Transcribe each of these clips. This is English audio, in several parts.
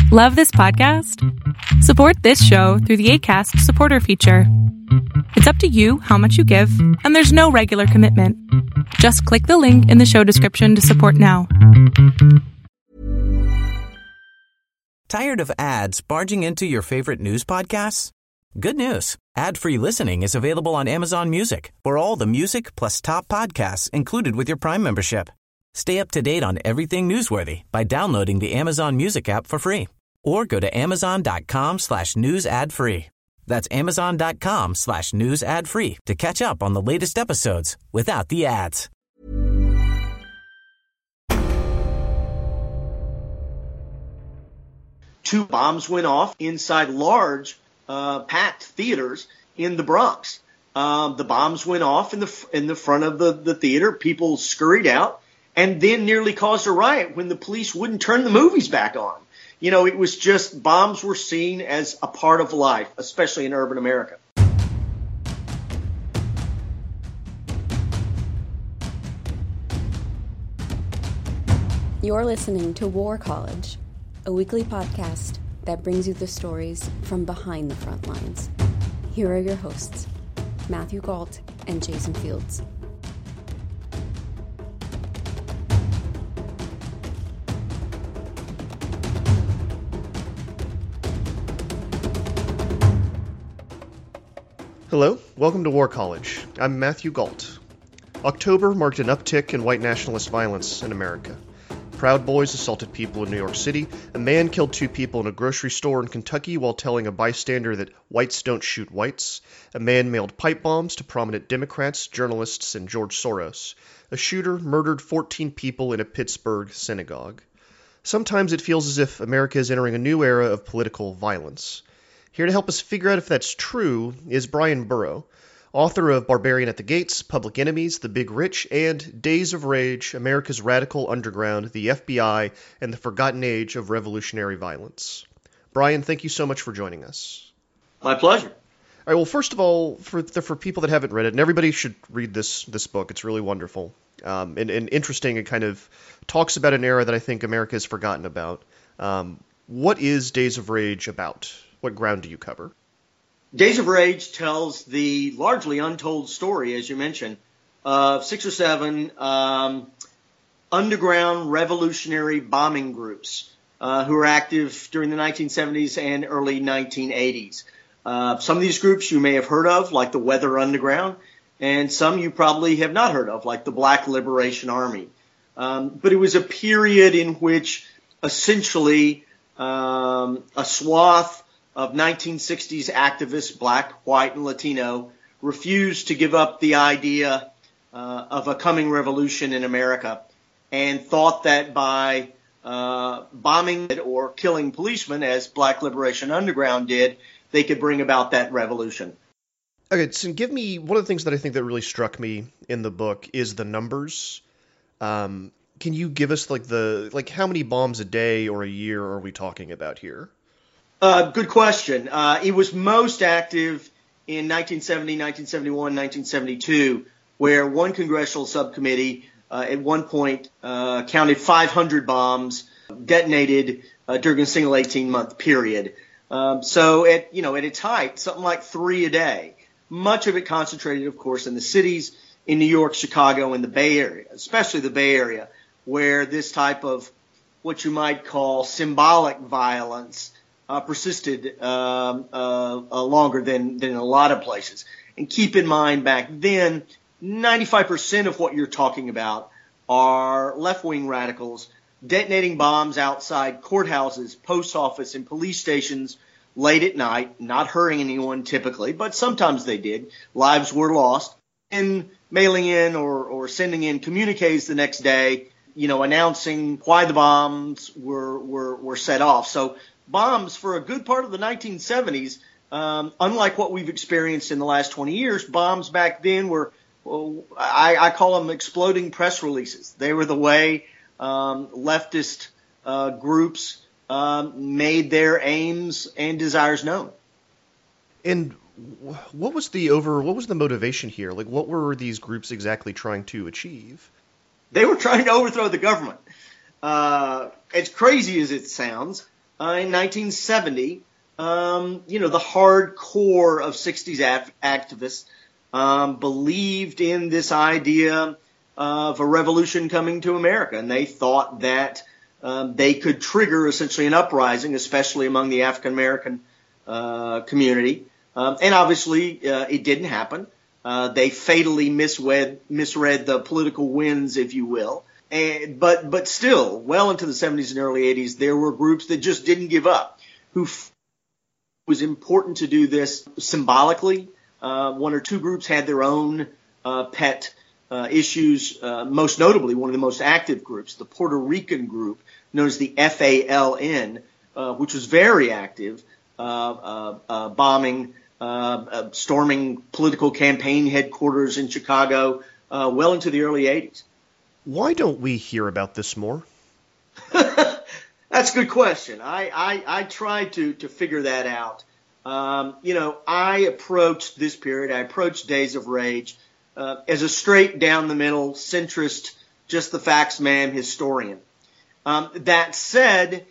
Love this podcast? Support this show through the Acast supporter feature. It's up to you how much you give, and there's no regular commitment. Just click the link in the show description to support now. Tired of ads barging into your favorite news podcasts? Good news. Ad-free listening is available on Amazon Music for all the music plus top podcasts included with your Prime membership. Stay up to date on everything newsworthy by downloading the Amazon Music app for free or go to amazon.com/news ad free. That's amazon.com/news ad free to catch up on the latest episodes without the ads. Two bombs went off inside large, packed theaters in the Bronx. The bombs went off in the front of the theater. People scurried out and then nearly caused a riot when the police wouldn't turn the movies back on. You know, it was just bombs were seen as a part of life, especially in urban America. You're listening to War College, a weekly podcast that brings you the stories from behind the front lines. Here are your hosts, Matthew Gault and Jason Fields. Hello, welcome to War College. I'm Matthew Gault. October marked an uptick in white nationalist violence in America. Proud Boys assaulted people in New York City. A man killed two people in a grocery store in Kentucky while telling a bystander that whites don't shoot whites. A man mailed pipe bombs to prominent Democrats, journalists, and George Soros. A shooter murdered 14 people in a Pittsburgh synagogue. Sometimes it feels as if America is entering a new era of political violence. Here to help us figure out if that's true is Brian Burrow, author of Barbarian at the Gates, Public Enemies, The Big Rich, and Days of Rage, America's Radical Underground, the FBI, and the Forgotten Age of Revolutionary Violence. Brian, thank you so much for joining us. My pleasure. All right, well, first of all, for people that haven't read it, and everybody should read this book, it's really wonderful and interesting. It kind of talks about an era that I think America has forgotten about. What is Days of Rage about? What ground do you cover? Days of Rage tells the largely untold story, as you mentioned, of 6 or 7 underground revolutionary bombing groups who were active during the 1970s and early 1980s. Some of these groups you may have heard of, like the Weather Underground, and some you probably have not heard of, like the Black Liberation Army. But it was a period in which essentially a swath of 1960s activists, black, white, and Latino, refused to give up the idea of a coming revolution in America and thought that by bombing or killing policemen, as Black Liberation Underground did, they could bring about that revolution. Okay, so give me one of the things that I think that really struck me in the book is the numbers. Can you give us how many bombs a day or a year are we talking about here? Good question. It was most active in 1970, 1971, 1972, where one congressional subcommittee at one point counted 500 bombs detonated during a single 18-month period. So at its height, something like 3 a day. Much of it concentrated, of course, in the cities, in New York, Chicago, and the Bay Area, especially the Bay Area, where this type of what you might call symbolic violence persisted longer than in a lot of places. And keep in mind, back then, 95% of what you're talking about are left-wing radicals detonating bombs outside courthouses, post office, and police stations late at night, not hurting anyone typically, but sometimes they did. Lives were lost. And mailing in or sending in communiques the next day, announcing why the bombs were set off. So bombs for a good part of the 1970s, unlike what we've experienced in the last 20 years, bombs back then were, I call them exploding press releases. They were the way leftist groups made their aims and desires known. And what was the motivation here? Like, what were these groups exactly trying to achieve? They were trying to overthrow the government. As crazy as it sounds, in 1970, the hardcore of 60s activists believed in this idea of a revolution coming to America, and they thought that they could trigger essentially an uprising, especially among the African American community. And obviously, it didn't happen. They fatally misread the political winds, if you will. But still, well into the 70s and early 80s, there were groups that just didn't give up, who it was important to do this symbolically. One or two groups had their own pet issues, most notably one of the most active groups, the Puerto Rican group known as the FALN, which was very active, bombing, storming political campaign headquarters in Chicago well into the early 80s. Why don't we hear about this more? That's a good question. I tried to figure that out. I approached this period, I approached Days of Rage as a straight down the middle, centrist, just the facts man historian. That said,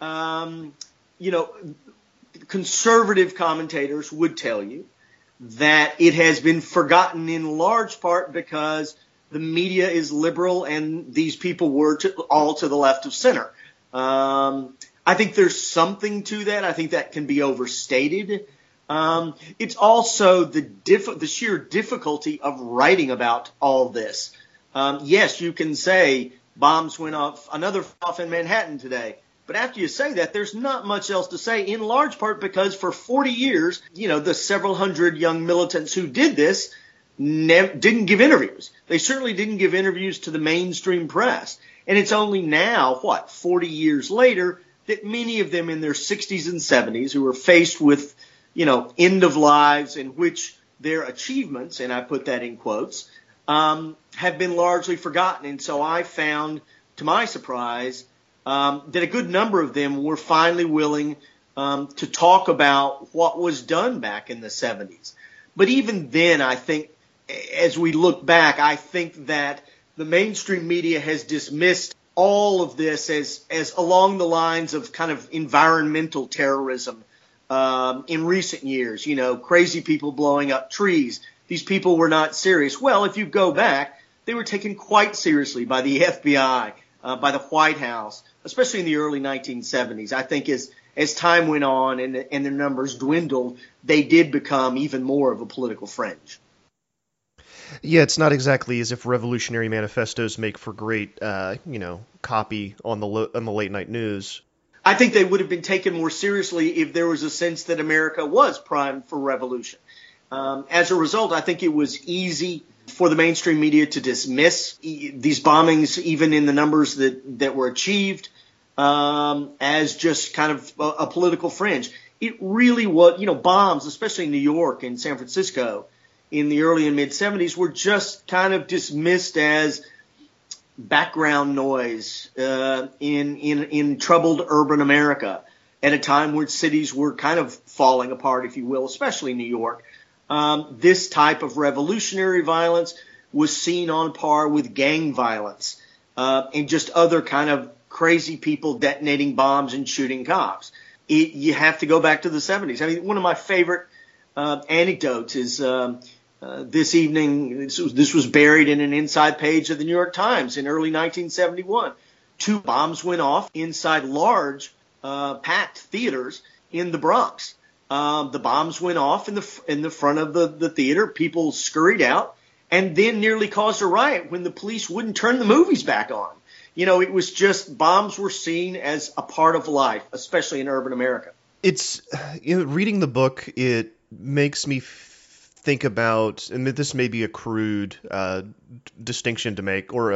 conservative commentators would tell you that it has been forgotten in large part because the media is liberal and these people were all to the left of center. I think there's something to that. I think that can be overstated. It's also the sheer difficulty of writing about all this. Yes, you can say bombs went off, another off in Manhattan today. But after you say that, there's not much else to say, in large part because for 40 years, the several hundred young militants who did this didn't give interviews. They certainly didn't give interviews to the mainstream press. And it's only now, 40 years later, that many of them in their 60s and 70s who are faced with, end of lives in which their achievements, and I put that in quotes, have been largely forgotten. And so I found, to my surprise, that a good number of them were finally willing to talk about what was done back in the 70s. But even then, I think, as we look back, I think that the mainstream media has dismissed all of this as along the lines of kind of environmental terrorism in recent years, crazy people blowing up trees. These people were not serious. Well, if you go back, they were taken quite seriously by the FBI, by the White House, especially in the early 1970s. I think as time went on and their numbers dwindled, they did become even more of a political fringe. Yeah, it's not exactly as if revolutionary manifestos make for great, copy on the late night news. I think they would have been taken more seriously if there was a sense that America was primed for revolution. As a result, I think it was easy for the mainstream media to dismiss these bombings, even in the numbers that were achieved, as just kind of a political fringe. It really was, bombs, especially in New York and San Francisco in the early and mid 70s, were just kind of dismissed as background noise in troubled urban America at a time where cities were kind of falling apart, if you will, especially New York. This type of revolutionary violence was seen on par with gang violence and just other kind of crazy people detonating bombs and shooting cops. You have to go back to the 70s. I mean, one of my favorite anecdotes is this evening, this was buried in an inside page of the New York Times in early 1971. 2 bombs went off inside large packed theaters in the Bronx. The bombs went off in the front of the theater. People scurried out and then nearly caused a riot when the police wouldn't turn the movies back on. It was just bombs were seen as a part of life, especially in urban America. It's reading the book, it makes me think about, and this may be a crude distinction to make or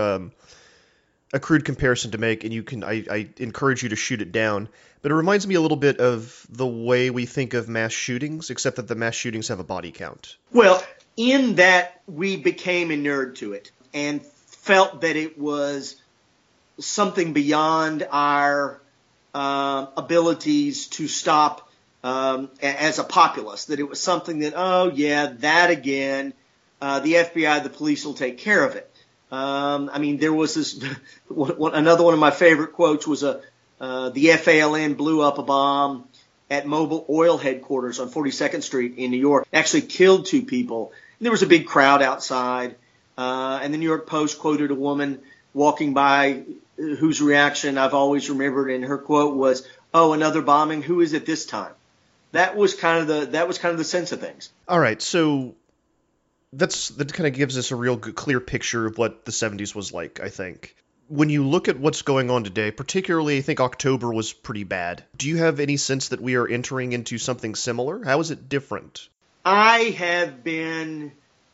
a crude comparison to make, and I encourage you to shoot it down. But it reminds me a little bit of the way we think of mass shootings, except that the mass shootings have a body count. Well, in that we became inured to it and felt that it was something beyond our abilities to stop as a populace, that it was something that, that again, the FBI, the police will take care of it. There was this, another one of my favorite quotes was a the FALN blew up a bomb at Mobil Oil headquarters on 42nd Street in New York. Actually killed 2 people. And there was a big crowd outside. And the New York Post quoted a woman walking by whose reaction I've always remembered, and her quote was, "Oh, another bombing. Who is it this time?" That was kind of the sense of things. All right, so that kind of gives us a real good, clear picture of what the 70s was like, I think. When you look at what's going on today, particularly I think October was pretty bad. Do you have any sense that we are entering into something similar? How is it different? I have been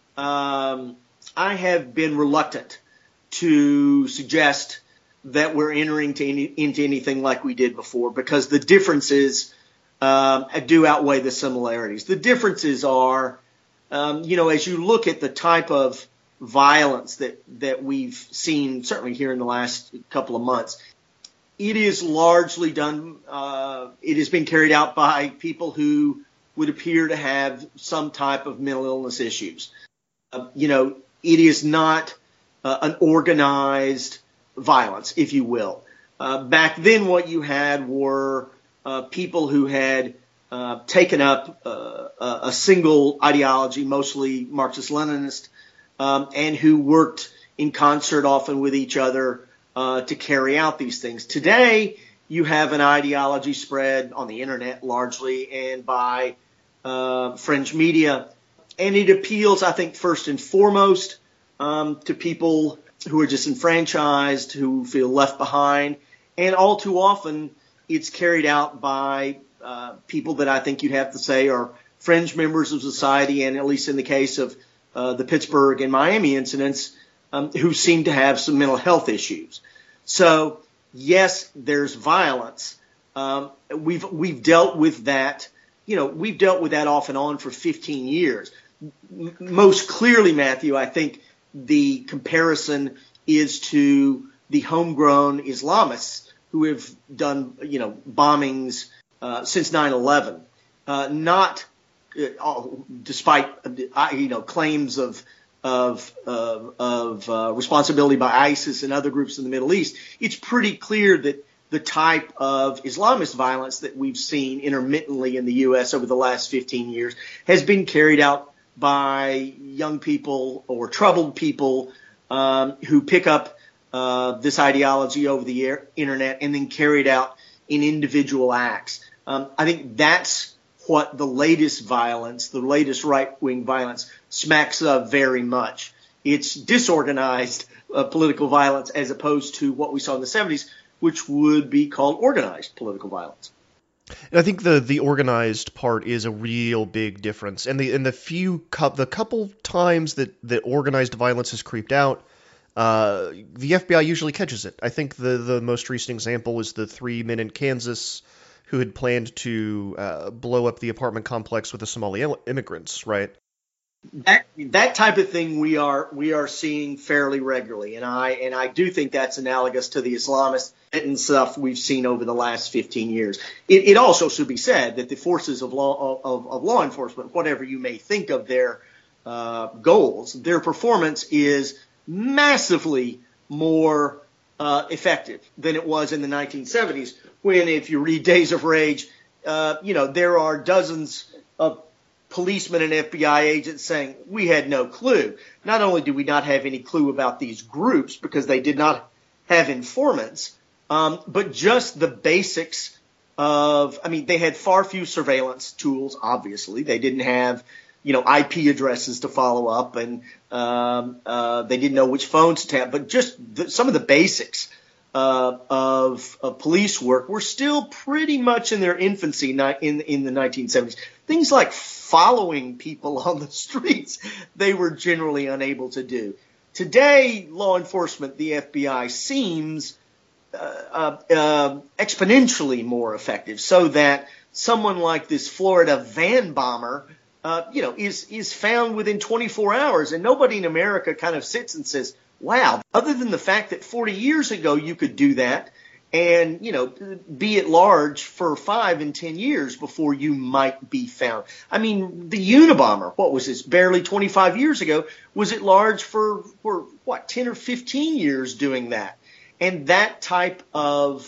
reluctant to suggest that we're entering into anything like we did before, because the differences do outweigh the similarities. The differences are, as you look at the type of violence that we've seen, certainly here in the last couple of months, it is largely done, it has been carried out by people who would appear to have some type of mental illness issues. It is not an organized violence, if you will. Back then, what you had were people who had taken up a single ideology, mostly Marxist-Leninist, and who worked in concert often with each other to carry out these things. Today, you have an ideology spread on the internet largely and by fringe media, and it appeals, I think, first and foremost to people who are disenfranchised, who feel left behind, and all too often it's carried out by people that I think you'd have to say are fringe members of society, and at least in the case of the Pittsburgh and Miami incidents, who seem to have some mental health issues. So, yes, there's violence. We've dealt with that. We've dealt with that off and on for 15 years. Most clearly, Matthew, I think the comparison is to the homegrown Islamists who have done, bombings since 9/11. Not despite claims of responsibility by ISIS and other groups in the Middle East. It's pretty clear that the type of Islamist violence that we've seen intermittently in the U.S. over the last 15 years has been carried out by young people or troubled people who pick up this ideology over the internet and then carry it out in individual acts. I think that's what the latest violence, the latest right-wing violence, smacks of very much. It's disorganized political violence as opposed to what we saw in the 70s, which would be called organized political violence. And I think the organized part is a real big difference. And the couple times that organized violence has creeped out, the FBI usually catches it. I think the most recent example was the 3 men in Kansas who had planned to blow up the apartment complex with the Somali immigrants, right? That type of thing we are seeing fairly regularly, and I do think that's analogous to the Islamist and stuff we've seen over the last 15 years. It also should be said that the forces of law enforcement, whatever you may think of their goals, their performance is massively more effective than it was in the 1970s. When, if you read Days of Rage, there are dozens of policemen and FBI agents saying, we had no clue. Not only do we not have any clue about these groups because they did not have informants, but just the basics of, they had far few surveillance tools, obviously. They didn't have, IP addresses to follow up, and they didn't know which phones to tap, but just some of the basics of police work were still pretty much in their infancy in the 1970s. Things like following people on the streets, they were generally unable to do. Today, law enforcement, the FBI, seems exponentially more effective, so that someone like this Florida van bomber, is found within 24 hours, and nobody in America kind of sits and says, wow, other than the fact that 40 years ago you could do that and, be at large for 5 and 10 years before you might be found. The Unabomber, what was this, barely 25 years ago, was at large for 10 or 15 years doing that. And that type of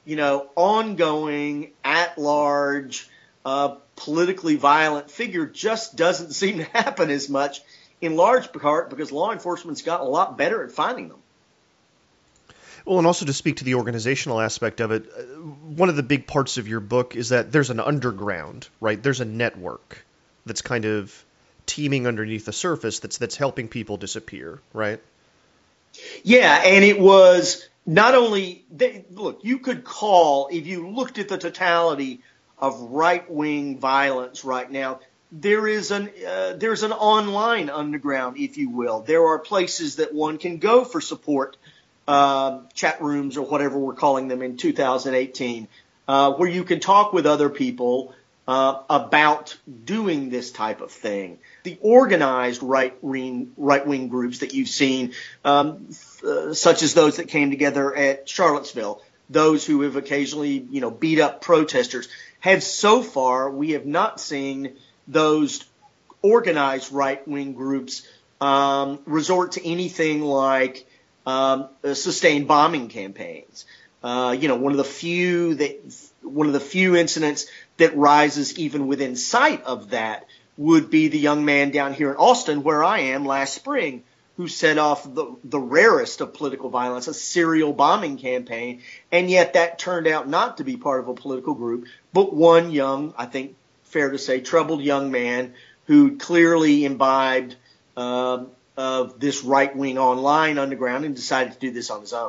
ongoing, at-large, politically violent figure just doesn't seem to happen as much, in large part because law enforcement's gotten a lot better at finding them. Well, and also to speak to the organizational aspect of it, one of the big parts of your book is that there's an underground, right? There's a network that's kind of teeming underneath the surface that's helping people disappear, right? Yeah, and it was not only look, you could call, if you looked at the totality of right-wing violence right now, there's an online underground, if you will. There are places that one can go for support, chat rooms or whatever we're calling them in 2018, where you can talk with other people about doing this type of thing. The organized right-wing groups that you've seen, such as those that came together at Charlottesville, those who have occasionally, beat up protesters, we have not seen those organized right-wing groups resort to anything like sustained bombing campaigns. One of the few incidents that rises even within sight of that would be the young man down here in Austin, where I am, last spring, who set off the rarest of political violence, a serial bombing campaign, and yet that turned out not to be part of a political group, but one young, I think fair to say, troubled young man who clearly imbibed of this right-wing online underground and decided to do this on his own.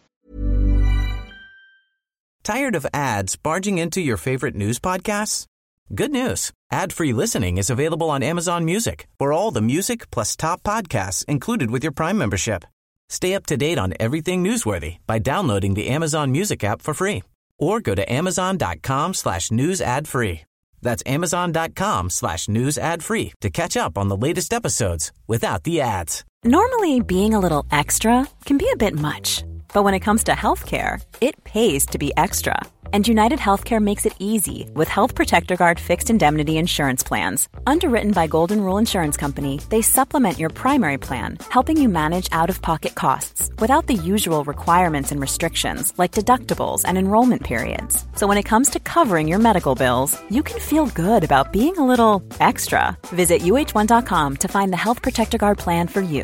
Tired of ads barging into your favorite news podcasts? Good news. Ad-free listening is available on Amazon Music for all the music plus top podcasts included with your Prime membership. Stay up to date on everything newsworthy by downloading the Amazon Music app for free or go to amazon.com/news ad free. That's amazon.com/news ad free to catch up on the latest episodes without the ads. Normally, being a little extra can be a bit much. But when it comes to healthcare, it pays to be extra. And United Healthcare makes it easy with Health Protector Guard fixed indemnity insurance plans. Underwritten by Golden Rule Insurance Company, they supplement your primary plan, helping you manage out-of-pocket costs without the usual requirements and restrictions like deductibles and enrollment periods. So when it comes to covering your medical bills, you can feel good about being a little extra. Visit UH1.com to find the Health Protector Guard plan for you.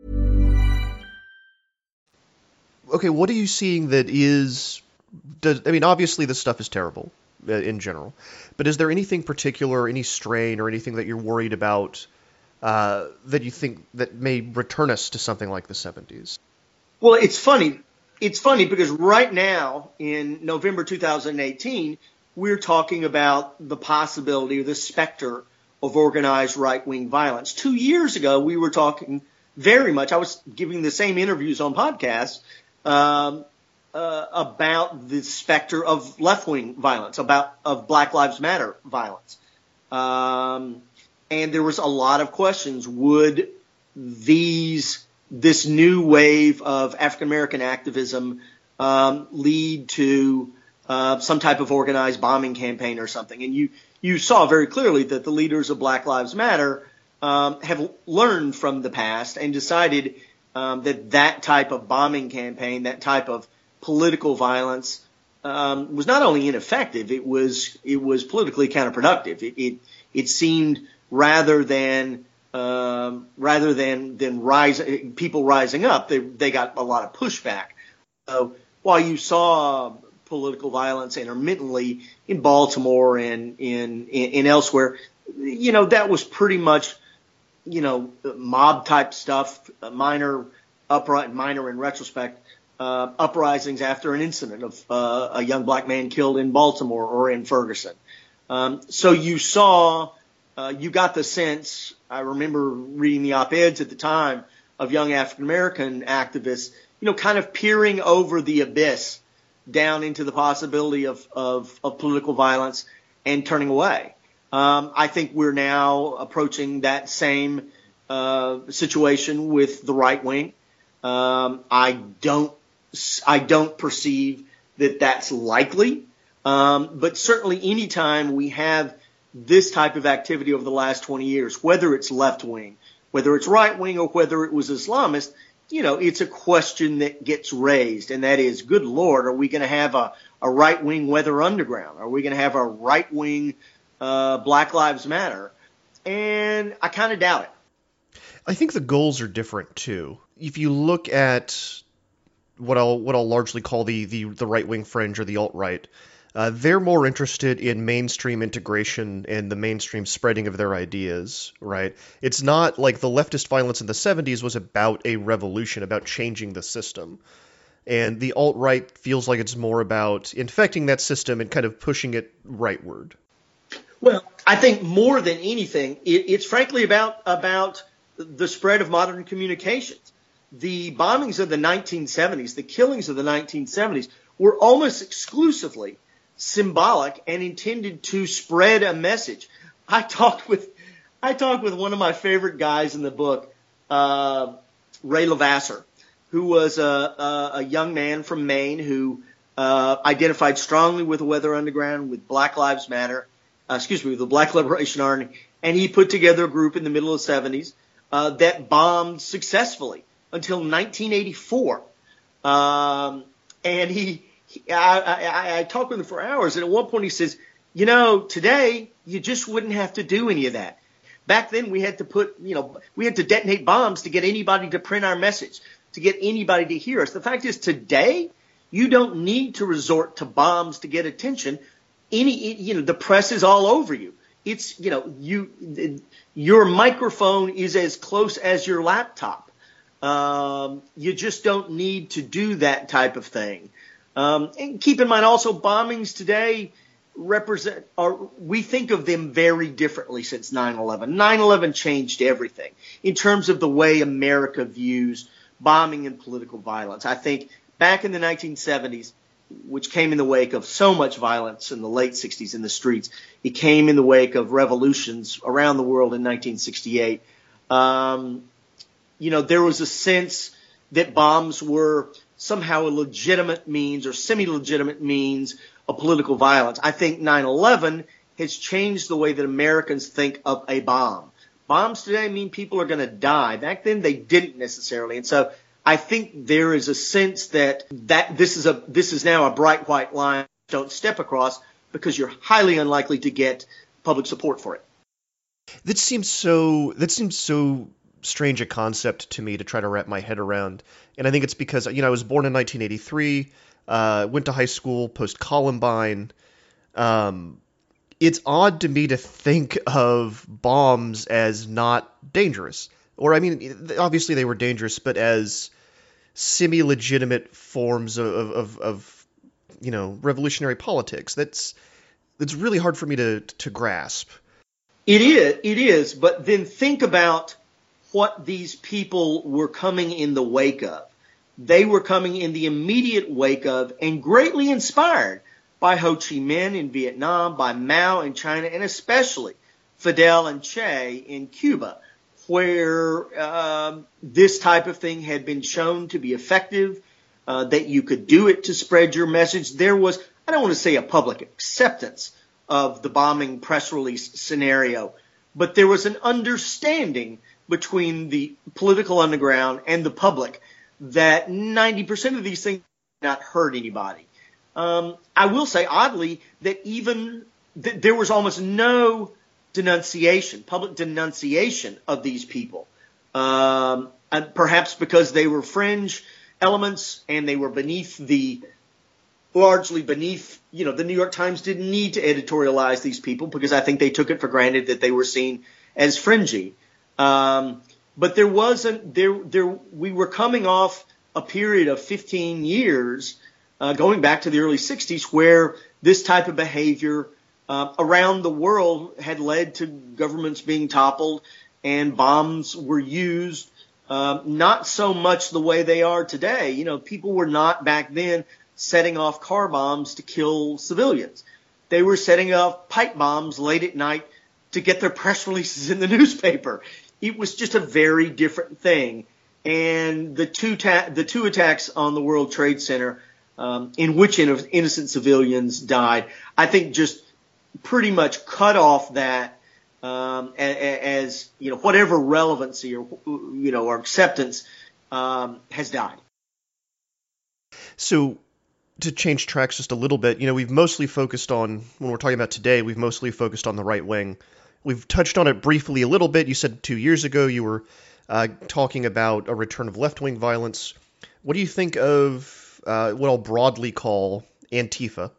Okay, what are you seeing that is... obviously this stuff is terrible in general, but is there anything particular, any strain or anything that you're worried about that you think that may return us to something like the 70s? Well, it's funny. It's funny because right now in November 2018, we're talking about the possibility or the specter of organized right-wing violence. 2 years ago, we were talking very much, I was giving the same interviews on podcasts, about the specter of left-wing violence, of Black Lives Matter violence. And there was a lot of questions. Would this new wave of African-American activism lead to some type of organized bombing campaign or something? And you saw very clearly that the leaders of Black Lives Matter have learned from the past and decided that type of bombing campaign, that type of political violence was not only ineffective, it was politically counterproductive. It seemed rather than people rising up, they got a lot of pushback. So while you saw political violence intermittently in Baltimore and in elsewhere, that was pretty much mob type stuff, minor in retrospect. Uprisings after an incident of a young black man killed in Baltimore or in Ferguson. So you got the sense, I remember reading the op-eds at the time of young African-American activists, kind of peering over the abyss down into the possibility of political violence and turning away. I think we're now approaching that same situation with the right wing. I don't perceive that that's likely, but certainly any time we have this type of activity over the last 20 years, whether it's left wing, whether it's right wing, or whether it was Islamist, it's a question that gets raised, and that is, good Lord, are we going to have a right-wing Weather Underground? Are we going to have a right-wing Black Lives Matter? And I kind of doubt it. I think the goals are different too. If you look at what I'll largely call the right-wing fringe or the alt-right, they're more interested in mainstream integration and the mainstream spreading of their ideas, right? It's not like the leftist violence in the 70s was about a revolution, about changing the system. And the alt-right feels like it's more about infecting that system and kind of pushing it rightward. Well, I think more than anything, it's frankly about the spread of modern communications. The bombings of the 1970s, the killings of the 1970s, were almost exclusively symbolic and intended to spread a message. I talked with one of my favorite guys in the book, Ray Levasseur, who was a young man from Maine who identified strongly with the Weather Underground, with Black Lives Matter, with the Black Liberation Army, and he put together a group in the middle of the 70s that bombed successfully until 1984. And I talked with him for hours, and at one point he says, today you just wouldn't have to do any of that. Back then we had to detonate bombs to get anybody to print our message, to get anybody to hear us. The fact is, today you don't need to resort to bombs to get attention. The press is all over you. It's, your microphone is as close as your laptop. You just don't need to do that type of thing. And keep in mind also, bombings today we think of them very differently since 9/11. 9/11 changed everything in terms of the way America views bombing and political violence. I think back in the 1970s, which came in the wake of so much violence in the late 60s in the streets, it came in the wake of revolutions around the world in 1968. There was a sense that bombs were somehow a legitimate means or semi-legitimate means of political violence. I think 9/11 has changed the way that Americans think of a bomb. Bombs today mean people are going to die. Back then they didn't necessarily. And so I think there is a sense that this is now a bright white line don't step across, because you're highly unlikely to get public support for it. That seems so strange a concept to me to try to wrap my head around. And I think it's because, I was born in 1983, went to high school post-Columbine. It's odd to me to think of bombs as not dangerous. Or, obviously they were dangerous, but as semi-legitimate forms of revolutionary politics. That's really hard for me to grasp. It is. But then think about what these people were coming in the wake of. They were coming in the immediate wake of and greatly inspired by Ho Chi Minh in Vietnam, by Mao in China, and especially Fidel and Che in Cuba, where this type of thing had been shown to be effective, that you could do it to spread your message. There was, I don't want to say a public acceptance of the bombing press release scenario, but there was an understanding between the political underground and the public that 90% of these things did not hurt anybody. I will say, oddly, that there was almost no public denunciation of these people, and perhaps because they were fringe elements and they were largely beneath, the New York Times didn't need to editorialize these people because I think they took it for granted that they were seen as fringy. But we were coming off a period of 15 years, going back to the early 60s, where this type of behavior around the world had led to governments being toppled and bombs were used, not so much the way they are today. People were not back then setting off car bombs to kill civilians. They were setting off pipe bombs late at night to get their press releases in the newspaper. It was just a very different thing. And the two attacks on the World Trade Center, in which innocent civilians died, I think just pretty much cut off that as whatever relevancy or acceptance has died. So to change tracks just a little bit, we've mostly focused on, when we're talking about today, we've mostly focused on the right wing. We've touched on it briefly a little bit. You said 2 years ago you were talking about a return of left-wing violence. What do you think of what I'll broadly call Antifa?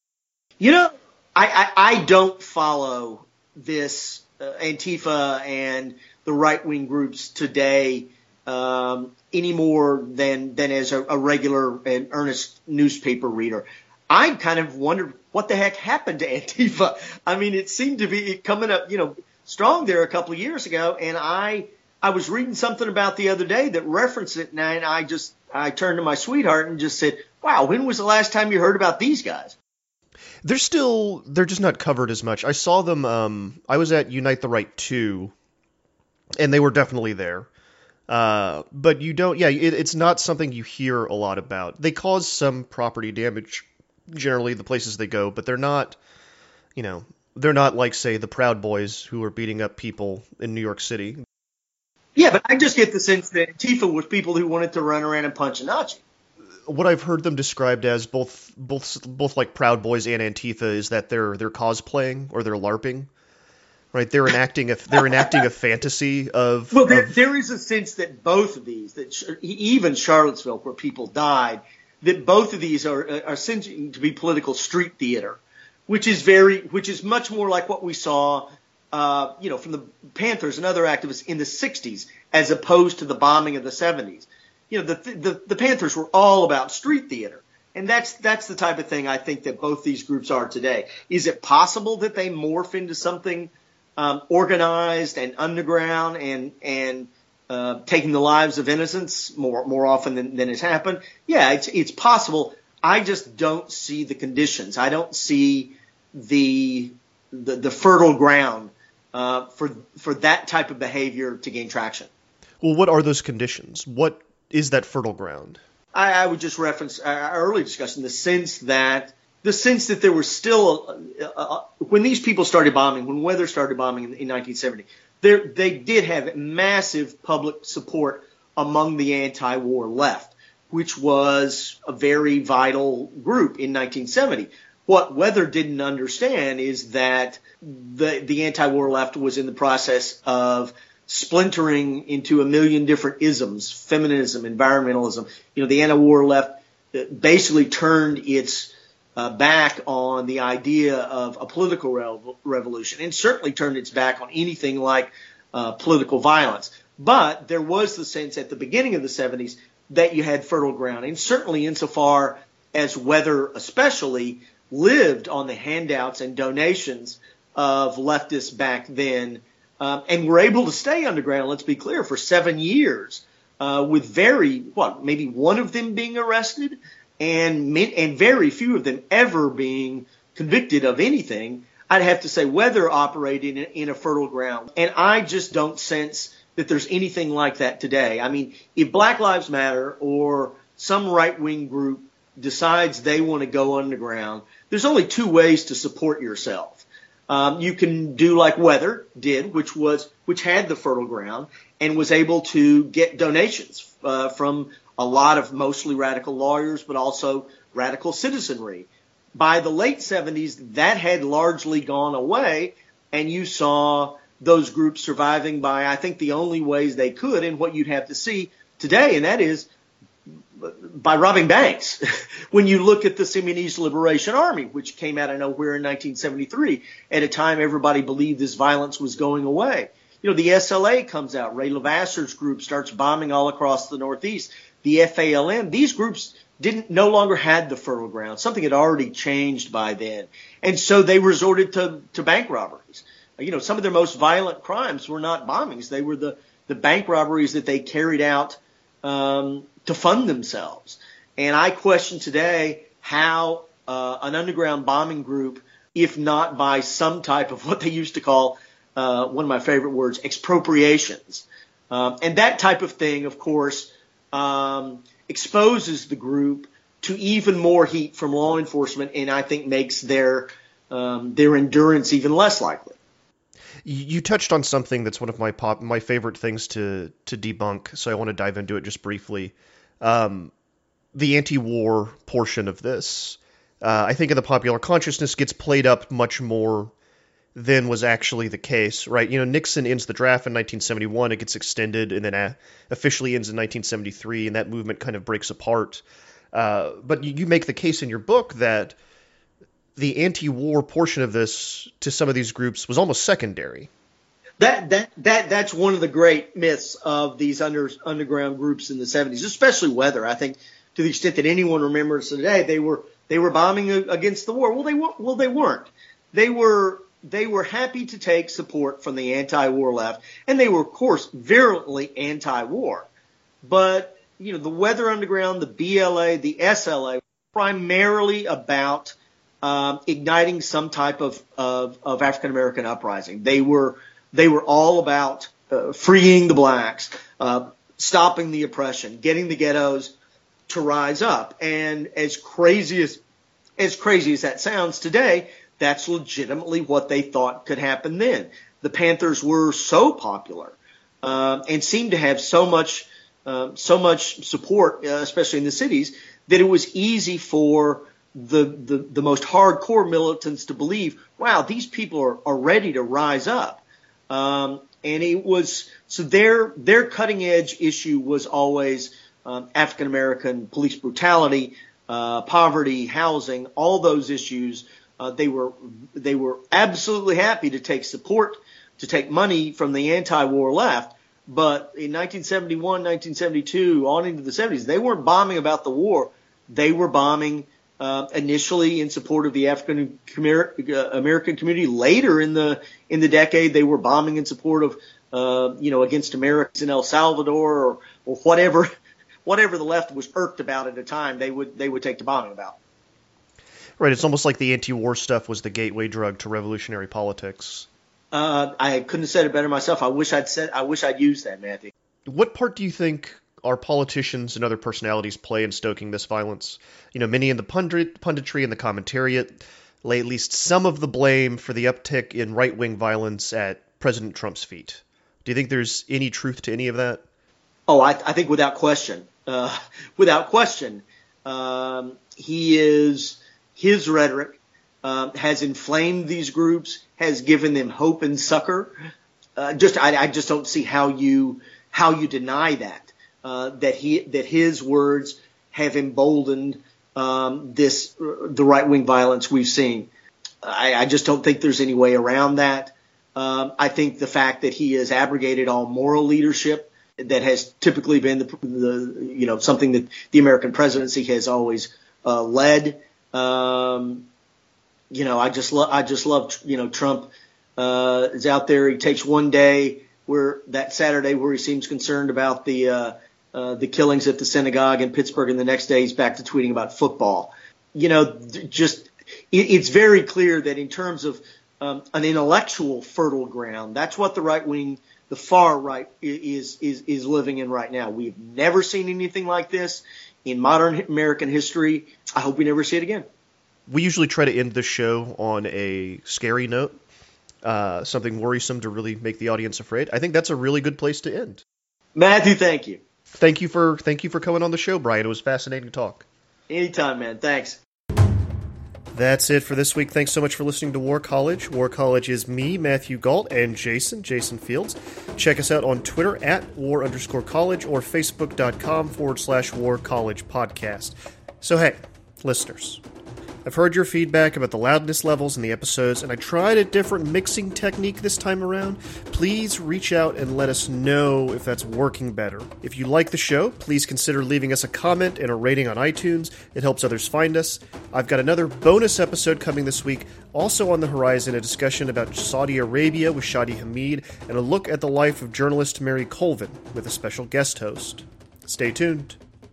I don't follow this Antifa and the right-wing groups today any more than as a regular and earnest newspaper reader. I kind of wondered what the heck happened to Antifa. I mean, it seemed to be coming up, strong there a couple of years ago, and I was reading something about the other day that referenced it, and I turned to my sweetheart and just said, wow, when was the last time you heard about these guys? They're just not covered as much. I saw them, I was at Unite the Right 2, and they were definitely there. But it's not something you hear a lot about. They cause some property damage, generally, the places they go, but they're not like, say, the Proud Boys who are beating up people in New York City. Yeah, but I just get the sense that Antifa was people who wanted to run around and punch a Nazi. What I've heard them described as, both like Proud Boys and Antifa, is that they're cosplaying or they're LARPing. Right, they're enacting a fantasy of. Well, there is a sense that both of these, that even Charlottesville, where people died, that both of these are essentially to be political street theater, which is much more like what we saw, from the Panthers and other activists in the '60s, as opposed to the bombing of the '70s. The Panthers were all about street theater, and that's the type of thing I think that both these groups are today. Is it possible that they morph into something organized and underground and taking the lives of innocents more often than has happened? Yeah, it's possible. I just don't see the conditions. I don't see the fertile ground for that type of behavior to gain traction. Well, what are those conditions? What is that fertile ground? I would just reference our early discussion, the sense that there was still, when these people started bombing, when Weather started bombing in 1970, they did have massive public support among the anti-war left, which was a very vital group in 1970. What Weather didn't understand is that the anti-war left was in the process of splintering into a million different isms: feminism, environmentalism. The anti-war left basically turned its back on the idea of a political revolution, and certainly turned its back on anything like political violence. But there was the sense at the beginning of the 70s that you had fertile ground, and certainly insofar as Weather especially lived on the handouts and donations of leftists back then, and were able to stay underground, let's be clear, for 7 years, with maybe one of them being arrested, and very few of them ever being convicted of anything. I'd have to say Weather operated in a fertile ground. And I just don't sense that there's anything like that today. I mean, if Black Lives Matter or some right-wing group decides they want to go underground, there's only two ways to support yourself. You can do like Weather did, which had the fertile ground and was able to get donations from a lot of mostly radical lawyers, but also radical citizenry. By the late 70s, that had largely gone away, and you saw those groups surviving by, I think, the only ways they could, and what you'd have to see today, and that is by robbing banks. When you look at the Simeonese Liberation Army, which came out of nowhere in 1973, at a time everybody believed this violence was going away. The SLA comes out. Ray Levasseur group starts bombing all across the Northeast. The FALN, these groups no longer had the fertile ground. Something had already changed by then. And so they resorted to bank robberies. Some of their most violent crimes were not bombings. They were the bank robberies that they carried out to fund themselves. And I question today how an underground bombing group, if not by some type of what they used to call, one of my favorite words, expropriations. And that type of thing, of course, exposes the group to even more heat from law enforcement, and I think makes their endurance even less likely. You touched on something that's one of my favorite things to debunk, so I want to dive into it just briefly. The anti-war portion of this, I think in the popular consciousness gets played up much more than was actually the case, right? Nixon ends the draft in 1971, it gets extended, and then officially ends in 1973, and that movement kind of breaks apart. But you make the case in your book that the anti-war portion of this to some of these groups was almost secondary. That's one of the great myths of these underground groups in the 70s, especially Weather. I think to the extent that anyone remembers today, they were bombing against the war. Well, they weren't. They were happy to take support from the anti-war left, and they were, of course, virulently anti-war. But the Weather Underground, the BLA, the SLA, primarily about igniting some type of African American uprising. They were all about freeing the blacks, stopping the oppression, getting the ghettos to rise up. And as crazy as that sounds today, that's legitimately what they thought could happen then. The Panthers were so popular and seemed to have so much support, especially in the cities, that it was easy for the most hardcore militants to believe, wow, these people are ready to rise up. And it was so their cutting edge issue was always African American police brutality, poverty, housing, all those issues. They were absolutely happy to take support, to take money from the anti-war left. But in 1971, 1972, on into the 70s, they weren't bombing about the war. They were bombing initially in support of the African American community. Later in the decade, they were bombing in support of against Americans in El Salvador or whatever the left was irked about at the time. They would take to bombing about. Right, it's almost like the anti-war stuff was the gateway drug to revolutionary politics. I couldn't have said it better myself. I wish I'd used that, Matthew. What part do you think our politicians and other personalities play in stoking this violence? Many in the punditry and the commentariat lay at least some of the blame for the uptick in right-wing violence at President Trump's feet. Do you think there's any truth to any of that? Oh, I think without question. His rhetoric has inflamed these groups, has given them hope and succor. I just don't see how you deny that. That his words have emboldened the right wing violence we've seen. I just don't think there's any way around that. I think the fact that he has abrogated all moral leadership that has typically been the something that the American presidency has always led. I just love Trump is out there. He takes one day that Saturday where he seems concerned about the killings at the synagogue in Pittsburgh, and the next day he's back to tweeting about football. It's very clear that in terms of an intellectual fertile ground, that's what the far right is living in right now. We've never seen anything like this in modern American history. I hope we never see it again. We usually try to end the show on a scary note, something worrisome to really make the audience afraid. I think that's a really good place to end. Matthew, thank you. Thank you for coming on the show, Brian. It was fascinating to talk. Anytime, man. Thanks. That's it for this week. Thanks so much for listening to War College. War College is me, Matthew Gault, and Jason Fields. Check us out on Twitter at @war_college or facebook.com/War College podcast. So hey, listeners, I've heard your feedback about the loudness levels in the episodes, and I tried a different mixing technique this time around. Please reach out and let us know if that's working better. If you like the show, please consider leaving us a comment and a rating on iTunes. It helps others find us. I've got another bonus episode coming this week. Also on the horizon, a discussion about Saudi Arabia with Shadi Hamid, and a look at the life of journalist Mary Colvin with a special guest host. Stay tuned.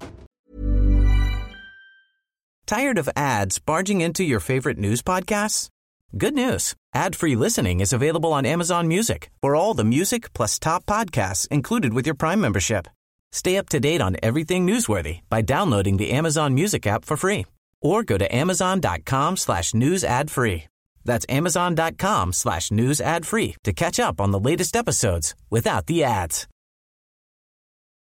Tired of ads barging into your favorite news podcasts? Good news. Ad-free listening is available on Amazon Music for all the music plus top podcasts included with your Prime membership. Stay up to date on everything newsworthy by downloading the Amazon Music app for free or go to amazon.com/news ad free. That's amazon.com/news ad free to catch up on the latest episodes without the ads.